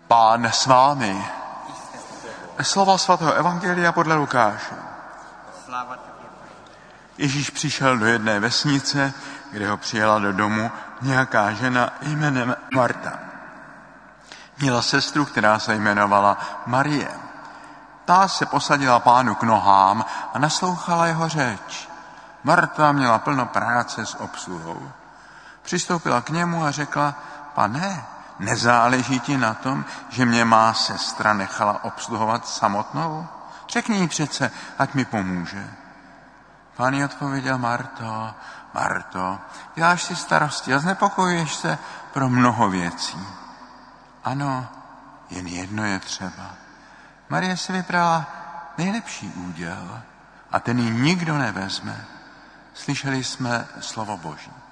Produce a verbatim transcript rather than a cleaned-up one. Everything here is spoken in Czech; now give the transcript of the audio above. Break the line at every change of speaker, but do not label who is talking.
Pán s vámi. Slova svatého evangelia podle Lukáše. Ježíš přišel do jedné vesnice, kde ho přijela do domu nějaká žena jménem Marta. Měla sestru, která se jmenovala Marie. Ta se posadila pánu k nohám a naslouchala jeho řeč. Marta měla plno práce s obsluhou. Přistoupila k němu a řekla: Pane, nezáleží ti na tom, že mě má sestra nechala obsluhovat samotnou? Řekni jí přece, ať mi pomůže. Pán jí odpověděl: Marto, Marto, děláš si starosti a znepokojuješ se pro mnoho věcí. Ano, jen jedno je třeba. Marie si vybrala nejlepší úděl a ten jí nikdo nevezme. Slyšeli jsme slovo Boží.